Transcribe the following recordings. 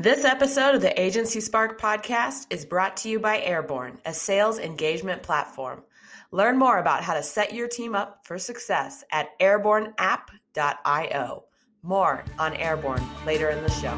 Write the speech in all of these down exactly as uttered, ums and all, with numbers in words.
This episode of the Agency Spark podcast is brought to you by Airborne, a sales engagement platform. Learn more about how to set your team up for success at airborne app dot io. More on Airborne later in the show.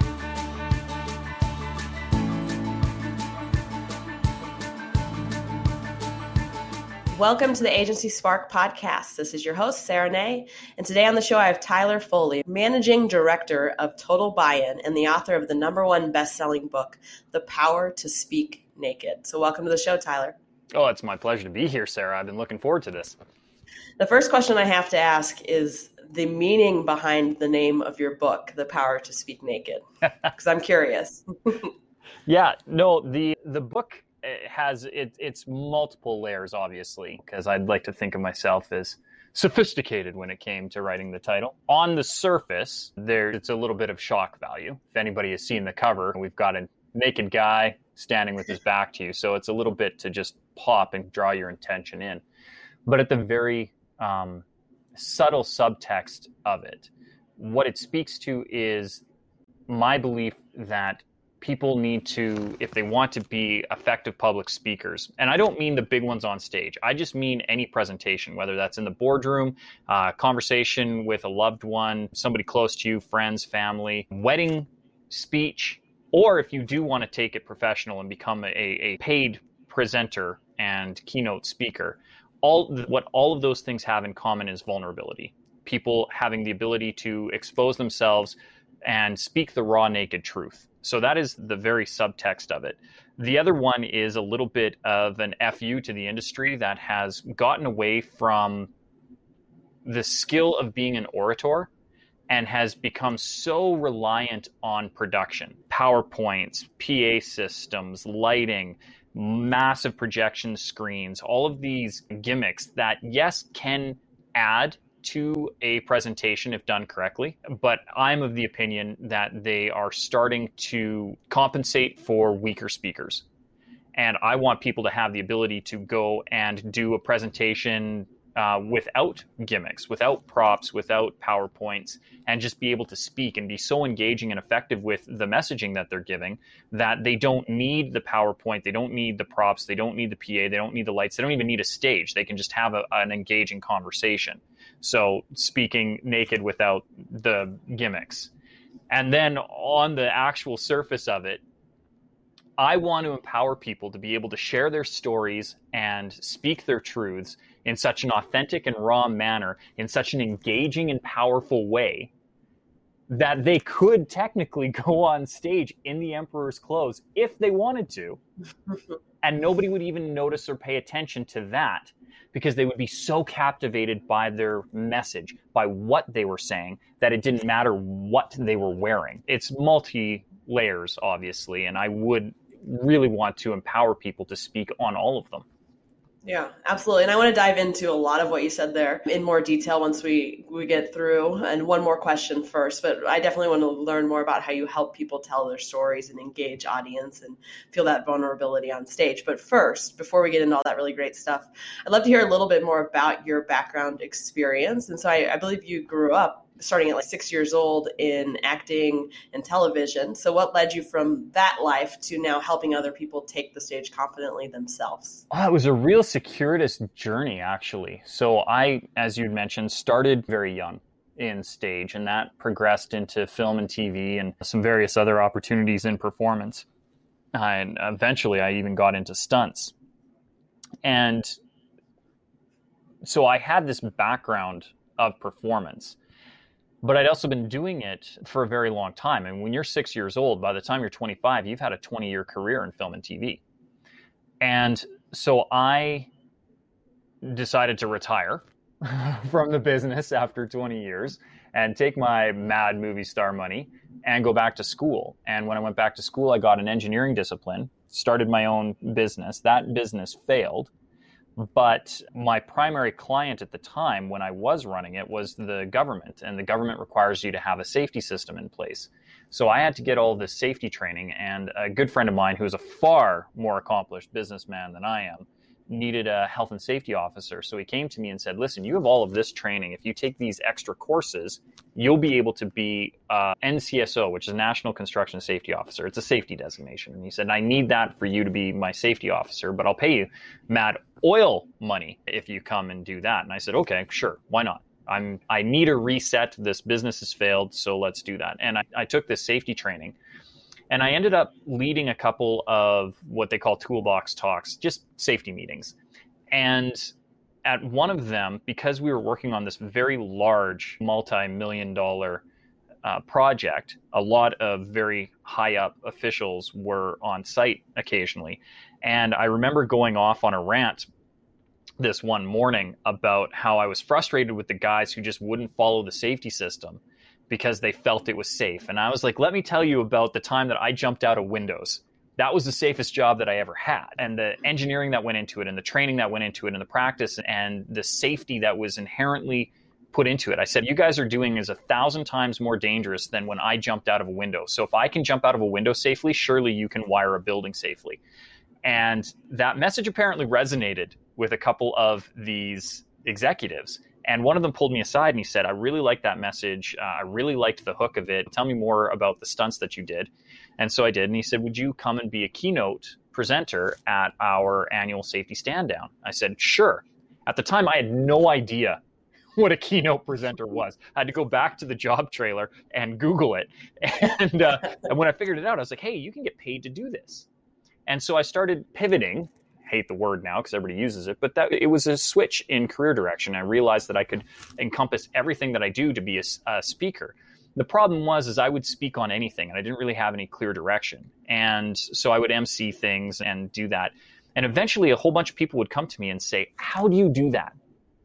Welcome to the Agency Spark podcast. This is your host, Sarah Nay, and today on the show I have Tyler Foley, Managing Director of Total Buy-In and the author of the number one best-selling book, The Power to Speak Naked. So welcome to the show, Tyler. Oh, it's my pleasure to be here, Sarah. I've been looking forward to this. The first question I have to ask is the meaning behind the name of your book, The Power to Speak Naked, because I'm curious. Yeah, no, the the book has it, it's multiple layers, obviously, because I'd like to think of myself as sophisticated when it came to writing the title. On the surface, there it's a little bit of shock value. If anybody has seen the cover, we've got a naked guy standing with his back to you, so it's a little bit to just pop and draw your attention in. But at the very um, subtle subtext of it, what it speaks to is my belief that people need to, if they want to be effective public speakers, and I don't mean the big ones on stage, I just mean any presentation, whether that's in the boardroom, uh, conversation with a loved one, somebody close to you, friends, family, wedding speech, or if you do want to take it professional and become a, a paid presenter and keynote speaker, all what all of those things have in common is vulnerability. People having the ability to expose themselves and speak the raw, naked truth. So that is the very subtext of it. The other one is a little bit of an F U to the industry that has gotten away from the skill of being an orator and has become so reliant on production. PowerPoints, P A systems, lighting, massive projection screens, all of these gimmicks that, yes, can add to a presentation if done correctly, but I'm of the opinion that they are starting to compensate for weaker speakers. And I want people to have the ability to go and do a presentation uh, without gimmicks, without props, without PowerPoints, and just be able to speak and be so engaging and effective with the messaging that they're giving that they don't need the PowerPoint, they don't need the props, they don't need the P A, they don't need the lights, they don't even need a stage. They can just have a, an engaging conversation. So speaking naked without the gimmicks. And then on the actual surface of it, I want to empower people to be able to share their stories and speak their truths in such an authentic and raw manner, in such an engaging and powerful way, that they could technically go on stage in the Emperor's clothes if they wanted to, and nobody would even notice or pay attention to that, because they would be so captivated by their message, by what they were saying, that it didn't matter what they were wearing. It's multi-layers, obviously, and I would really want to empower people to speak on all of them. Yeah, absolutely. And I want to dive into a lot of what you said there in more detail once we, we get through. And one more question first, but I definitely want to learn more about how you help people tell their stories and engage audience and feel that vulnerability on stage. But first, before we get into all that really great stuff, I'd love to hear a little bit more about your background experience. And so I, I believe you grew up starting at like six years old in acting and television. So what led you from that life to now helping other people take the stage confidently themselves? Oh, it was a real circuitous journey, actually. So I, as you'd mentioned, started very young in stage, and that progressed into film and T V and some various other opportunities in performance. Uh, and eventually I even got into stunts. And so I had this background of performance. But I'd also been doing it for a very long time. And when you're six years old, by the time you're twenty-five, you've had a twenty-year career in film and T V. And so I decided to retire from the business after twenty years and take my mad movie star money and go back to school. And when I went back to school, I got an engineering discipline, started my own business. That business failed. But my primary client at the time when I was running it was the government, and the government requires you to have a safety system in place. So I had to get all this safety training, and a good friend of mine who's a far more accomplished businessman than I am needed a health and safety officer. So he came to me and said, listen, you have all of this training. If you take these extra courses, you'll be able to be uh, N C S O, which is National Construction Safety Officer. It's a safety designation. And he said, I need that for you to be my safety officer, but I'll pay you mad oil money if you come and do that. And I said, okay, sure. Why not? I'm, I need a reset. This business has failed, so let's do that. And I, I took this safety training. And I ended up leading a couple of what they call toolbox talks, just safety meetings. And at one of them, because we were working on this very large multi-million dollar uh, project, a lot of very high up officials were on site occasionally. And I remember going off on a rant this one morning about how I was frustrated with the guys who just wouldn't follow the safety system because they felt it was safe. And I was like, let me tell you about the time that I jumped out of windows. That was the safest job that I ever had. And the engineering that went into it and the training that went into it and the practice and the safety that was inherently put into it. I said, you guys are doing is a thousand times more dangerous than when I jumped out of a window. So if I can jump out of a window safely, surely you can wire a building safely. And that message apparently resonated with a couple of these executives. And one of them pulled me aside and he said, I really liked that message. Uh, I really liked the hook of it. Tell me more about the stunts that you did. And so I did. And he said, would you come and be a keynote presenter at our annual safety stand down? I said, sure. At the time, I had no idea what a keynote presenter was. I had to go back to the job trailer and Google it. And, uh, and when I figured it out, I was like, hey, you can get paid to do this. And so I started pivoting. Hate the word now because everybody uses it, but that it was a switch in career direction. I realized that I could encompass everything that I do to be a, a speaker. The problem was is I would speak on anything and I didn't really have any clear direction. And so I would M C things and do that. And eventually a whole bunch of people would come to me and say, how do you do that?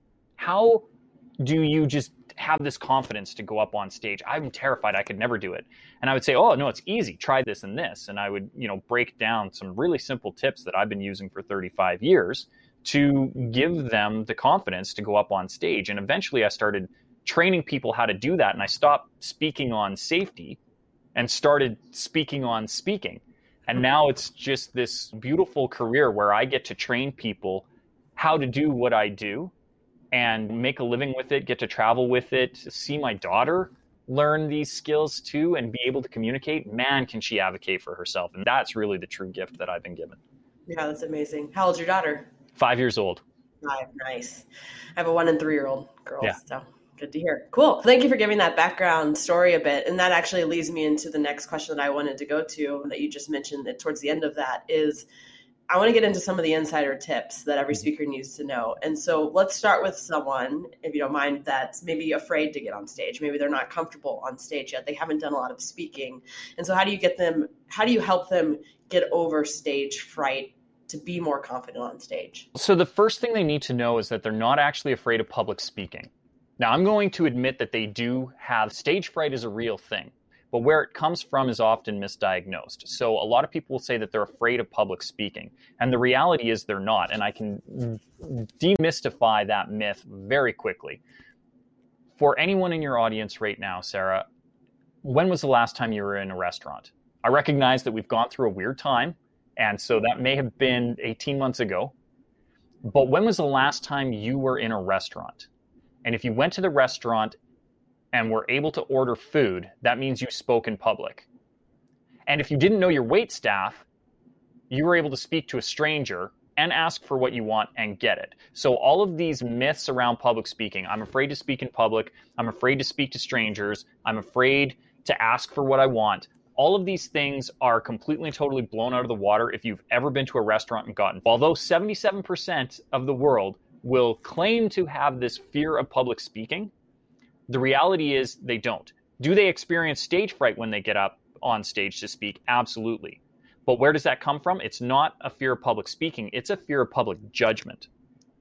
How do you just have this confidence to go up on stage? I'm terrified. I could never do it. And I would say, oh, no, it's easy. Try this and this. And I would, you know, break down some really simple tips that I've been using for thirty-five years to give them the confidence to go up on stage. And eventually I started training people how to do that. And I stopped speaking on safety and started speaking on speaking. And now it's just this beautiful career where I get to train people how to do what I do and make a living with it, get to travel with it, see my daughter learn these skills too and be able to communicate. Man, can she advocate for herself. And that's really the true gift that I've been given. Yeah, that's amazing. How old's your daughter? Five years old. Five, nice. I have a one and three-year-old girls, yeah. So good to hear. Cool. Thank you for giving that background story a bit. And that actually leads me into the next question that I wanted to go to that you just mentioned that towards the end of that is, I want to get into some of the insider tips that every speaker needs to know. And so let's start with someone, if you don't mind, that's maybe afraid to get on stage. Maybe they're not comfortable on stage yet. They haven't done a lot of speaking. And so how do you get them, how do you help them get over stage fright to be more confident on stage? So the first thing they need to know is that they're not actually afraid of public speaking. Now, I'm going to admit that they do have stage fright is a real thing. But where it comes from is often misdiagnosed. So a lot of people will say that they're afraid of public speaking. And the reality is they're not. And I can demystify that myth very quickly. For anyone in your audience right now, Sarah, when was the last time you were in a restaurant? I recognize that we've gone through a weird time. And so that may have been eighteen months ago. But when was the last time you were in a restaurant? And if you went to the restaurant and were able to order food, that means you spoke in public. And if you didn't know your wait staff, you were able to speak to a stranger and ask for what you want and get it. So all of these myths around public speaking, I'm afraid to speak in public, I'm afraid to speak to strangers, I'm afraid to ask for what I want. All of these things are completely and totally blown out of the water if you've ever been to a restaurant and gotten. Although seventy-seven percent of the world will claim to have this fear of public speaking, the reality is they don't. Do they experience stage fright when they get up on stage to speak? Absolutely. But where does that come from? It's not a fear of public speaking. It's a fear of public judgment.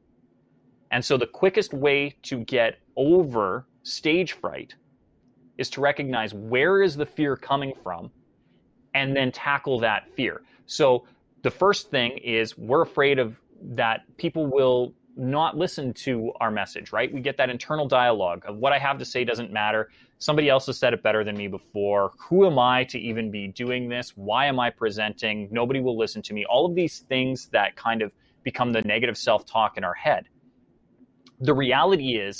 And so the quickest way to get over stage fright is to recognize where is the fear coming from and then tackle that fear. So the first thing is we're afraid of that people will not listen to our message, right? We get that internal dialogue of what I have to say doesn't matter. Somebody else has said it better than me before. Who am I to even be doing this? Why am I presenting? Nobody will listen to me. All of these things that kind of become the negative self-talk in our head. The reality is,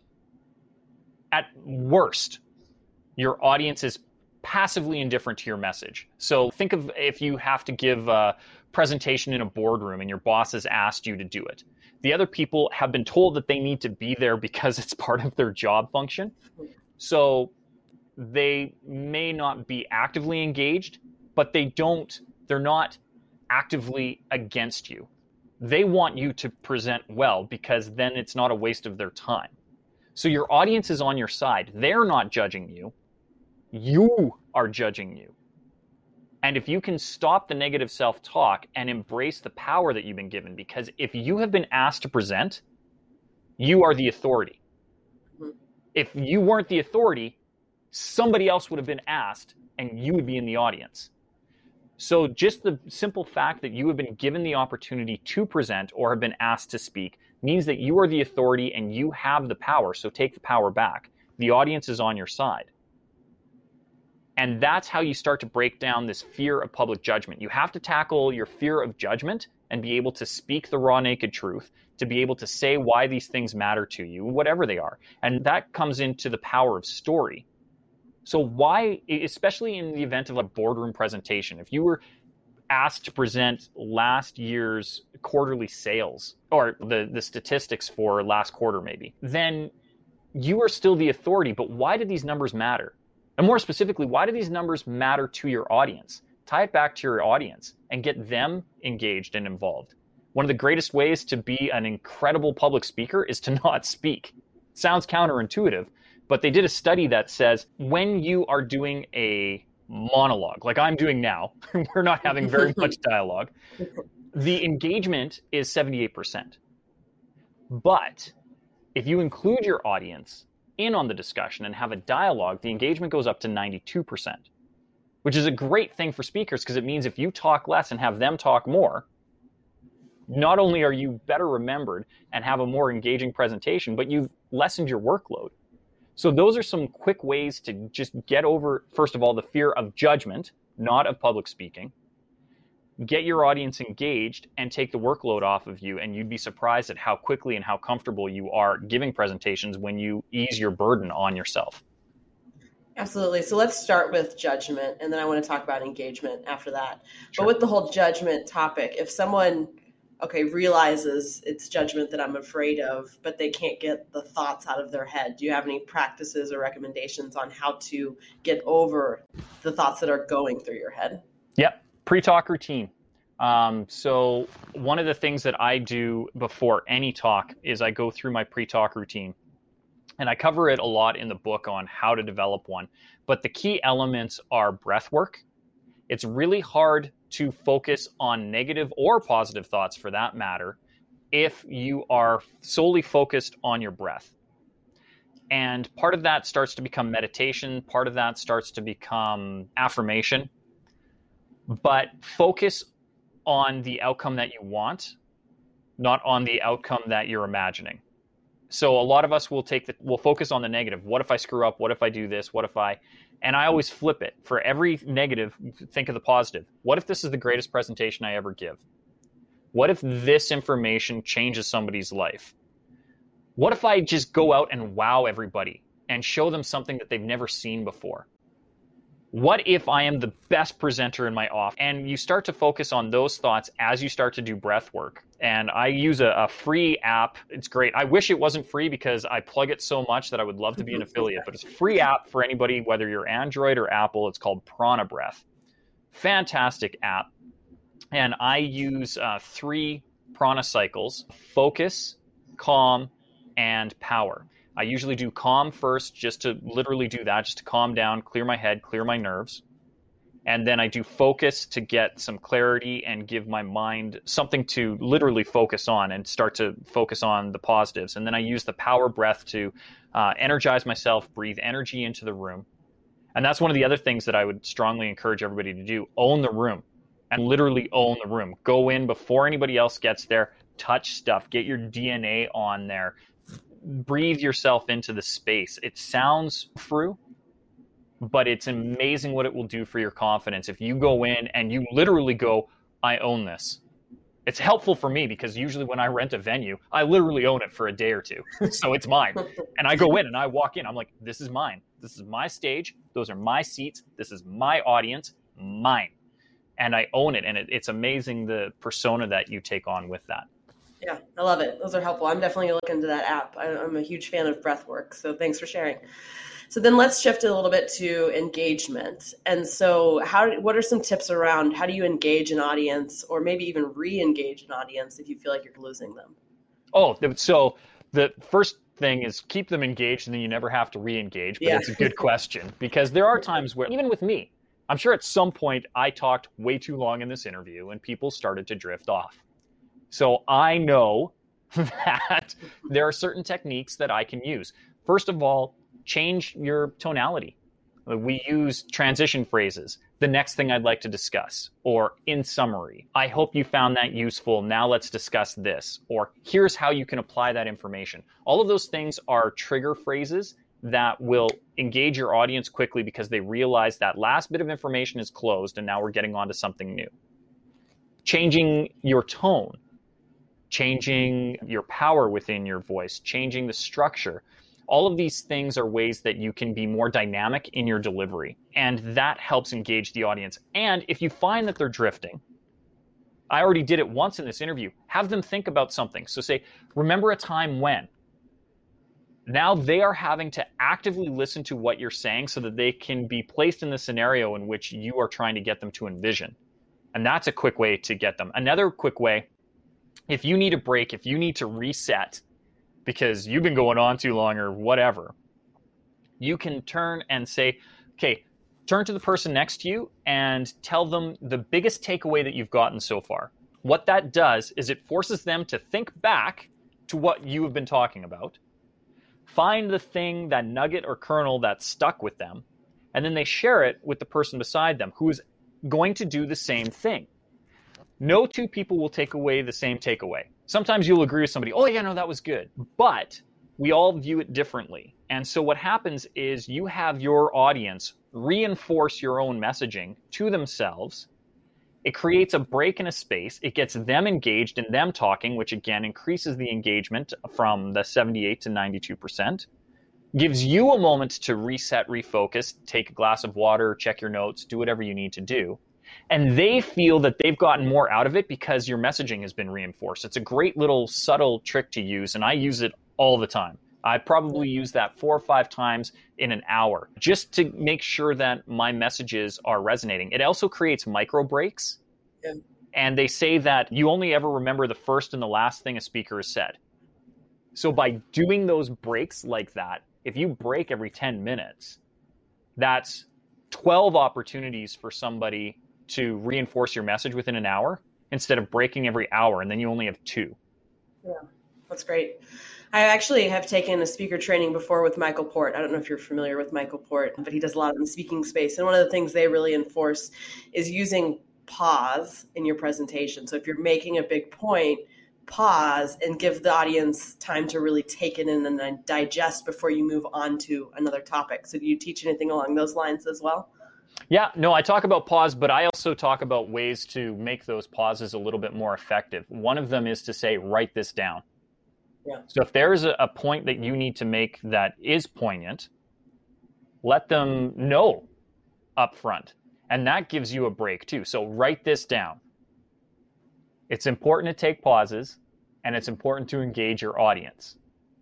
at worst, your audience is passively indifferent to your message. So think of if you have to give a presentation in a boardroom and your boss has asked you to do it. The other people have been told that they need to be there because it's part of their job function. So they may not be actively engaged, but they don't, they're not actively against you. They want you to present well because then it's not a waste of their time. So your audience is on your side. They're not judging you. You are judging you. And if you can stop the negative self-talk and embrace the power that you've been given, because if you have been asked to present, you are the authority. If you weren't the authority, somebody else would have been asked and you would be in the audience. So just the simple fact that you have been given the opportunity to present or have been asked to speak means that you are the authority and you have the power. So take the power back. The audience is on your side. And that's how you start to break down this fear of public judgment. You have to tackle your fear of judgment and be able to speak the raw, naked truth, to be able to say why these things matter to you, whatever they are. And that comes into the power of story. So why, especially in the event of a boardroom presentation, if you were asked to present last year's quarterly sales or the, the statistics for last quarter maybe, then you are still the authority. But why do these numbers matter? And more specifically, why do these numbers matter to your audience? Tie it back to your audience and get them engaged and involved. One of the greatest ways to be an incredible public speaker is to not speak. Sounds counterintuitive, but they did a study that says when you are doing a monologue, like I'm doing now, we're not having very much dialogue, the engagement is seventy-eight percent. But if you include your audience in on the discussion and have a dialogue, the engagement goes up to ninety-two percent, which is a great thing for speakers because it means if you talk less and have them talk more, not only are you better remembered and have a more engaging presentation, but you've lessened your workload. So those are some quick ways to just get over, first of all, the fear of judgment, not of public speaking. Get your audience engaged and take the workload off of you, and you'd be surprised at how quickly and how comfortable you are giving presentations when you ease your burden on yourself. Absolutely. So let's start with judgment, and then I want to talk about engagement after that. Sure. But with the whole judgment topic, if someone, okay, realizes it's judgment that I'm afraid of, but they can't get the thoughts out of their head, do you have any practices or recommendations on how to get over the thoughts that are going through your head? Yep. Pre-talk routine. Um, so one of the things that I do before any talk is I go through my pre-talk routine. And I cover it a lot in the book on how to develop one. But the key elements are breath work. It's really hard to focus on negative or positive thoughts, for that matter, if you are solely focused on your breath. And part of that starts to become meditation. Part of that starts to become affirmation. But focus on the outcome that you want, not on the outcome that you're imagining. So a lot of us will take the, will focus on the negative. What if I screw up? What if I do this? What if I, and I always flip it. For every negative, think of the positive. What if this is the greatest presentation I ever give? What if this information changes somebody's life? What if I just go out and wow everybody and show them something that they've never seen before? What if I am the best presenter in my office? And you start to focus on those thoughts as you start to do breath work. And I use a, a free app. It's great. I wish it wasn't free because I plug it so much that I would love to be an affiliate. But it's a free app for anybody, whether you're Android or Apple. It's called Prana Breath. Fantastic app. And I use uh, three prana cycles: focus, calm, and power. I usually do calm first, just to literally do that, just to calm down, clear my head, clear my nerves. And then I do focus to get some clarity and give my mind something to literally focus on and start to focus on the positives. And then I use the power breath to uh, energize myself, breathe energy into the room. And that's one of the other things that I would strongly encourage everybody to do. Own the room, and literally own the room. Go in before anybody else gets there, touch stuff, get your D N A on there. Breathe yourself into the space. It sounds frou, but it's amazing what it will do for your confidence. If you go in and you literally go, I own this. It's helpful for me because usually when I rent a venue, I literally own it for a day or two. So it's mine. And I go in and I walk in. I'm like, this is mine. This is my stage. Those are my seats. This is my audience, mine. And I own it. And it, it's amazing the persona that you take on with that. Yeah, I love it. Those are helpful. I'm definitely going to look into that app. I, I'm a huge fan of breathwork. So thanks for sharing. So then let's shift a little bit to engagement. And so how, what are some tips around how do you engage an audience or maybe even re-engage an audience if you feel like you're losing them? Oh, so the first thing is keep them engaged and then you never have to re-engage. But yeah. It's a good question because there are times where, even with me, I'm sure at some point I talked way too long in this interview and people started to drift off. So I know that there are certain techniques that I can use. First of all, change your tonality. We use transition phrases. The next thing I'd like to discuss, or in summary, I hope you found that useful. Now let's discuss this, or here's how you can apply that information. All of those things are trigger phrases that will engage your audience quickly because they realize that last bit of information is closed and now we're getting on to something new. Changing your tone, changing your power within your voice, changing the structure. All of these things are ways that you can be more dynamic in your delivery, and that helps engage the audience. And if you find that they're drifting, I already did it once in this interview, have them think about something. So say, remember a time when. Now they are having to actively listen to what you're saying so that they can be placed in the scenario in which you are trying to get them to envision. And that's a quick way to get them. Another quick way, if you need a break, if you need to reset, because you've been going on too long or whatever, you can turn and say, okay, turn to the person next to you and tell them the biggest takeaway that you've gotten so far. What that does is it forces them to think back to what you have been talking about, find the thing, that nugget or kernel that stuck with them, and then they share it with the person beside them who is going to do the same thing. No two people will take away the same takeaway. Sometimes you'll agree with somebody, oh yeah, no, that was good. But we all view it differently. And so what happens is you have your audience reinforce your own messaging to themselves. It creates a break in a space. It gets them engaged in them talking, which again increases the engagement from the seventy-eight to ninety-two percent. Gives you a moment to reset, refocus, take a glass of water, check your notes, do whatever you need to do. And they feel that they've gotten more out of it because your messaging has been reinforced. It's a great little subtle trick to use, and I use it all the time. I probably use that four or five times in an hour just to make sure that my messages are resonating. It also creates micro breaks. Yeah. And they say that you only ever remember the first and the last thing a speaker has said. So by doing those breaks like that, if you break every ten minutes, that's twelve opportunities for somebody to reinforce your message within an hour instead of breaking every hour, and then you only have two. Yeah, that's great. I actually have taken a speaker training before with Michael Port. I don't know if you're familiar with Michael Port, but he does a lot in the speaking space. And one of the things they really enforce is using pause in your presentation. So if you're making a big point, pause and give the audience time to really take it in and then digest before you move on to another topic. So do you teach anything along those lines as well? Yeah, no, I talk about pause, but I also talk about ways to make those pauses a little bit more effective. One of them is to say, write this down. Yeah. So if there's a, a point that you need to make that is poignant, let them know up front. And that gives you a break too. So write this down. It's important to take pauses, and it's important to engage your audience.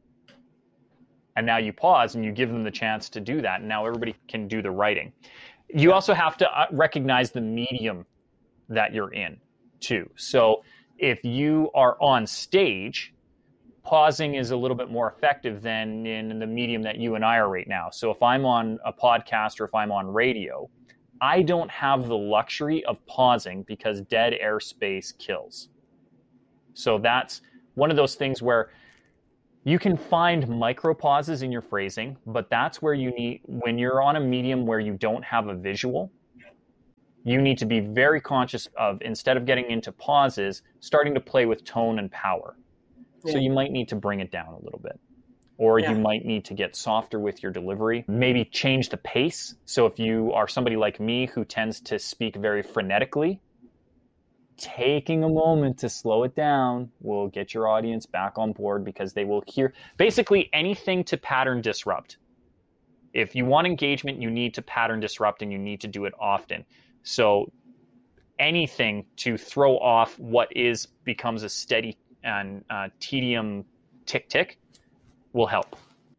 And now you pause and you give them the chance to do that. And now everybody can do the writing. You also have to recognize the medium that you're in too. So if you are on stage, pausing is a little bit more effective than in the medium that you and I are right now. So if I'm on a podcast or if I'm on radio, I don't have the luxury of pausing because dead air space kills. So that's one of those things where you can find micro pauses in your phrasing, but that's where you need, when you're on a medium where you don't have a visual, you need to be very conscious of, instead of getting into pauses, starting to play with tone and power. Yeah. So you might need to bring it down a little bit. Or yeah. you might need to get softer with your delivery, maybe change the pace. So if you are somebody like me who tends to speak very frenetically, taking a moment to slow it down will get your audience back on board, because they will hear basically anything to pattern disrupt. If you want engagement, you need to pattern disrupt, and you need to do it often. So anything to throw off what is becomes a steady and uh, tedium tick tick will help.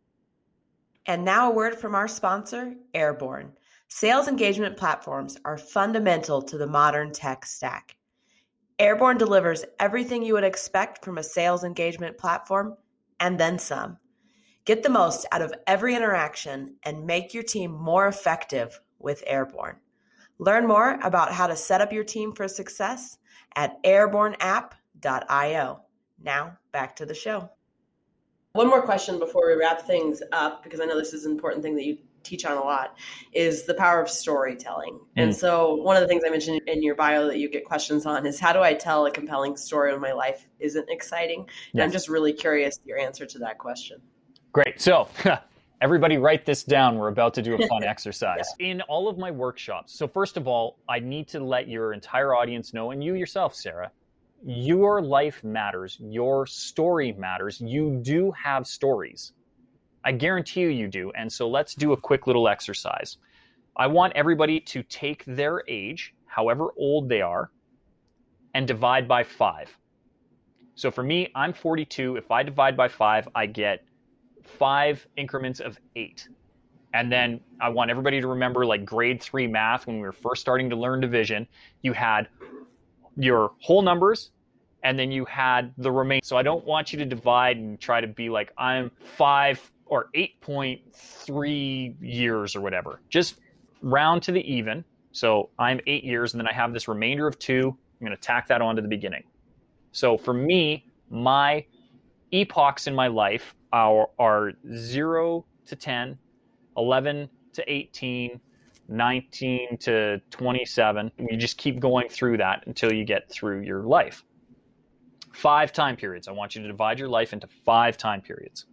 And now a word from our sponsor, Airborne. Sales engagement platforms are fundamental to the modern tech stack. Airborne delivers everything you would expect from a sales engagement platform, and then some. Get the most out of every interaction and make your team more effective with Airborne. Learn more about how to set up your team for success at airborne app dot io. Now, back to the show. One more question before we wrap things up, because I know this is an important thing that you teach on a lot, is the power of storytelling. Mm. And so one of the things I mentioned in your bio that you get questions on is, how do I tell a compelling story when my life isn't exciting? Yes. And I'm just really curious your answer to that question. Great. So everybody write this down. We're about to do a fun exercise. Yeah. In all of my workshops, so first of all, I need to let your entire audience know, and you yourself, Sarah, your life matters. Your story matters. You do have stories. I guarantee you you do. And so let's do a quick little exercise. I want everybody to take their age, however old they are, and divide by five. So for me, I'm forty-two. If I divide by five, I get five increments of eight. And then I want everybody to remember, like grade three math, when we were first starting to learn division, you had your whole numbers, and then you had the remaining. So I don't want you to divide and try to be like, I'm five or eight point three years or whatever. Just round to the even. So I'm eight years, and then I have this remainder of two. I'm going to tack that onto the beginning. So for me, my epochs in my life are, are zero to ten, eleven to eighteen, nineteen to twenty-seven. And you just keep going through that until you get through your life. Five time periods. I want you to divide your life into five time periods.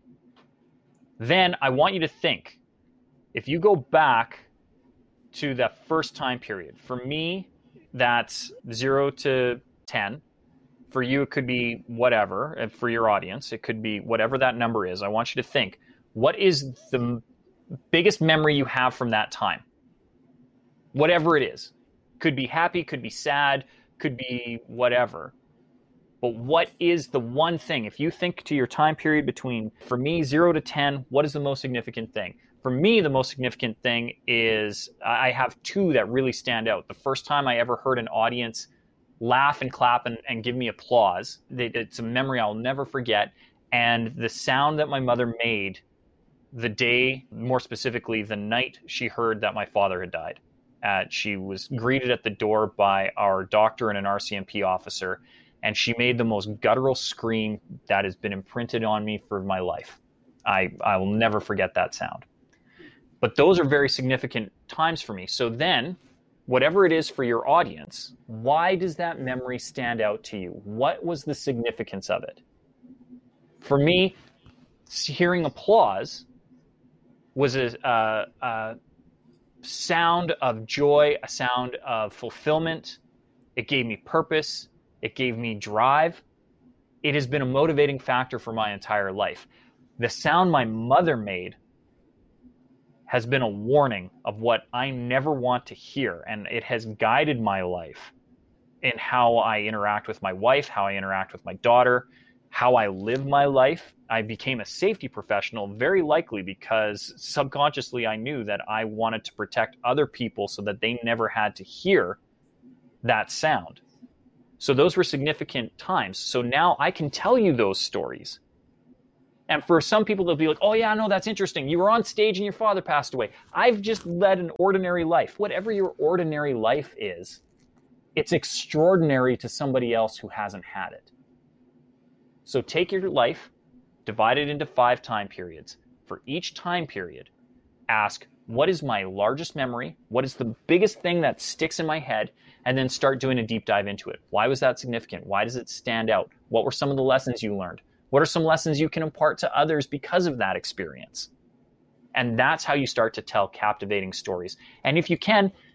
Then I want you to think, if you go back to that first time period, for me, that's zero to ten. For you, it could be whatever. And for your audience, it could be whatever that number is. I want you to think, what is the biggest memory you have from that time? Whatever it is. Could be happy, could be sad, could be whatever. But what is the one thing? If you think to your time period between, for me, zero to ten, what is the most significant thing? For me, the most significant thing is I have two that really stand out. The first time I ever heard an audience laugh and clap and, and give me applause, it's a memory I'll never forget. And the sound that my mother made the day, more specifically, the night she heard that my father had died. Uh, she was greeted at the door by our doctor and an R C M P officer, and she made the most guttural scream that has been imprinted on me for my life. I, I will never forget that sound. But those are very significant times for me. So then, whatever it is for your audience, why does that memory stand out to you? What was the significance of it? For me, hearing applause was a, a, a sound of joy, a sound of fulfillment. It gave me purpose. It gave me drive. It has been a motivating factor for my entire life. The sound my mother made has been a warning of what I never want to hear, and it has guided my life in how I interact with my wife, how I interact with my daughter, how I live my life. I became a safety professional very likely because subconsciously I knew that I wanted to protect other people so that they never had to hear that sound. So those were significant times. So now I can tell you those stories. And for some people, they'll be like, oh yeah, no, that's interesting. You were on stage and your father passed away. I've just led an ordinary life. Whatever your ordinary life is, it's extraordinary to somebody else who hasn't had it. So take your life, divide it into five time periods. For each time period, ask, what is my largest memory? What is the biggest thing that sticks in my head? And then start doing a deep dive into it. Why was that significant? Why does it stand out? What were some of the lessons you learned? What are some lessons you can impart to others because of that experience? And that's how you start to tell captivating stories. And if you can,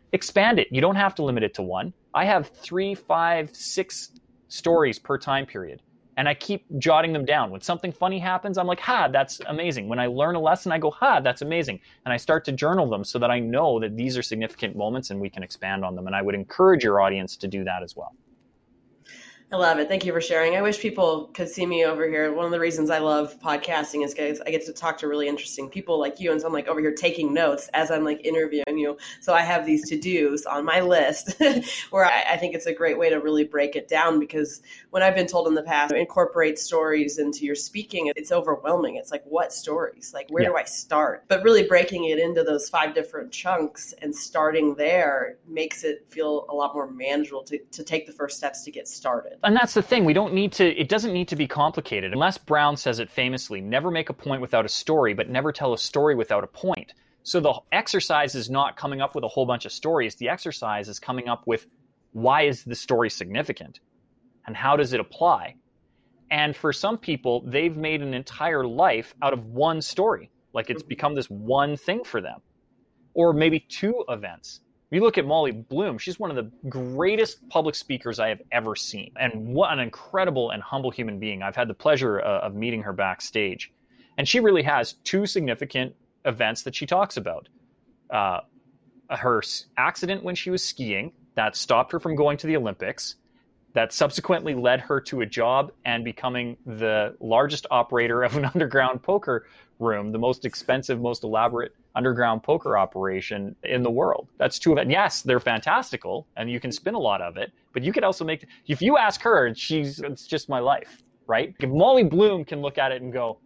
expand it. You don't have to limit it to one. I have three, five, six stories per time period. And I keep jotting them down. When something funny happens, I'm like, ha, that's amazing. When I learn a lesson, I go, ha, that's amazing. And I start to journal them so that I know that these are significant moments and we can expand on them. And I would encourage your audience to do that as well. I love it. Thank you for sharing. I wish people could see me over here. One of the reasons I love podcasting is because I get to talk to really interesting people like you. And so I'm like over here taking notes as I'm like interviewing you. So I have these to-dos on my list where I, I think it's a great way to really break it down, because when I've been told in the past, incorporate stories into your speaking, it's overwhelming. It's like, what stories? Like, where yeah. do I start? But really breaking it into those five different chunks and starting there makes it feel a lot more manageable to, to take the first steps to get started. And that's the thing. We don't need to, it doesn't need to be complicated. Les Brown says it famously, never make a point without a story, but never tell a story without a point. So the exercise is not coming up with a whole bunch of stories. The exercise is coming up with, why is the story significant? And how does it apply? And for some people, they've made an entire life out of one story. Like it's become this one thing for them. Or maybe two events. You look at Molly Bloom, she's one of the greatest public speakers I have ever seen. And what an incredible and humble human being. I've had the pleasure uh, of meeting her backstage. And she really has two significant events that she talks about. Uh, her accident when she was skiing that stopped her from going to the Olympics, that subsequently led her to a job and becoming the largest operator of an underground poker room, the most expensive, most elaborate underground poker operation in the world. That's two of it. Yes, they're fantastical and you can spin a lot of it, but you could also make, if you ask her, she's, it's just my life, right? If Molly Bloom can look at it and go,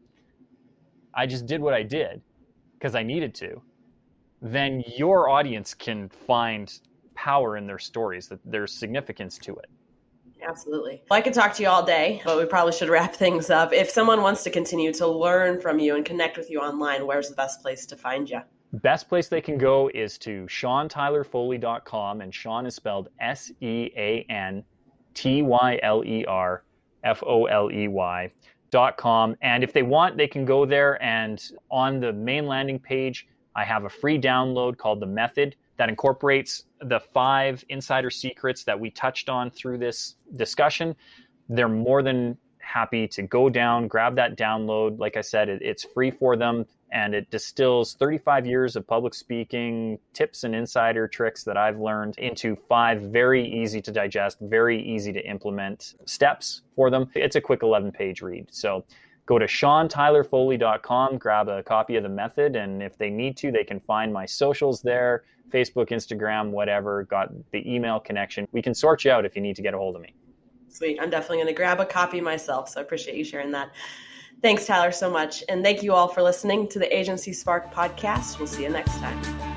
I just did what I did because I needed to, then your audience can find power in their stories, that there's significance to it. Absolutely. Well, I could talk to you all day, but we probably should wrap things up. If someone wants to continue to learn from you and connect with you online, where's the best place to find you? Best place they can go is to sean tyler foley dot com, and Sean is spelled S E A N T Y L E R F O L E Y dot com. And if they want, they can go there, and on the main landing page, I have a free download called The Method that incorporates the five insider secrets that we touched on through this discussion. They're more than happy to go down, grab that download. Like I said, it, it's free for them, and it distills thirty-five years of public speaking tips and insider tricks that I've learned into five very easy to digest, very easy to implement steps for them. It's a quick eleven page read. So go to sean tyler foley dot com, grab a copy of The Method, and if they need to, they can find my socials there, Facebook, Instagram, whatever, got the email connection. We can sort you out if you need to get a hold of me. Sweet. I'm definitely going to grab a copy myself, so I appreciate you sharing that. Thanks, Tyler, so much. And thank you all for listening to the Agency Spark podcast. We'll see you next time.